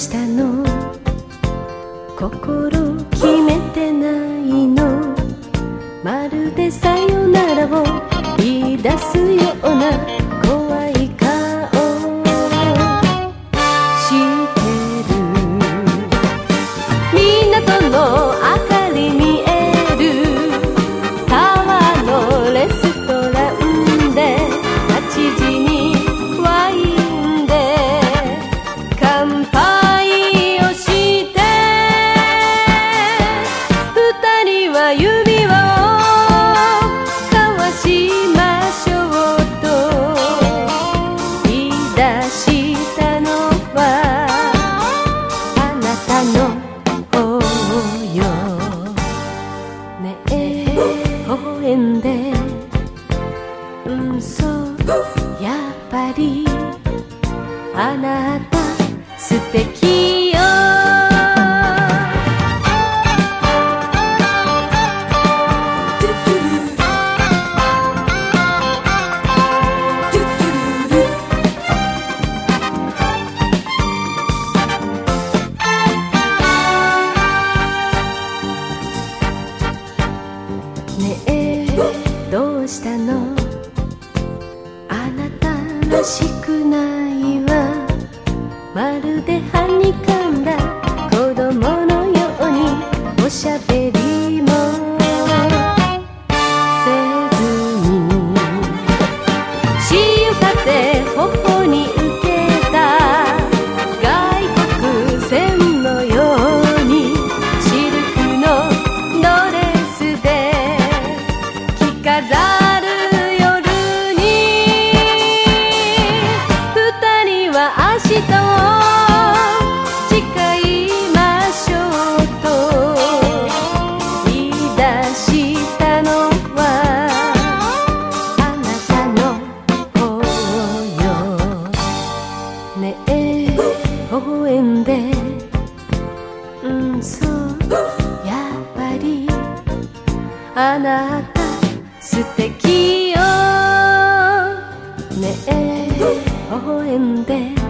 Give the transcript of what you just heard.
したの？心決めてないの？まるでさよならを言い出すような怖い顔してる。港の明かり見えるタワーのレストランで8時にワインで乾杯をして二人は指輪を交わしましょうと言い出したのはあなたの方よ。ねえ微笑んでそうやっぱりあなた素敵よ。ねえどうしたの？あなたらしくないわ。まるで歯に噛んだ子供のようにおしゃべりもせずに潮風頬に受けた外国船のようにシルクのドレスで着飾る夜に二人は明日を誓いましょうと言い出したのはあなたの方よ。ねえ微笑んでそうやっぱりあなた素敵よ。ねえ微笑んで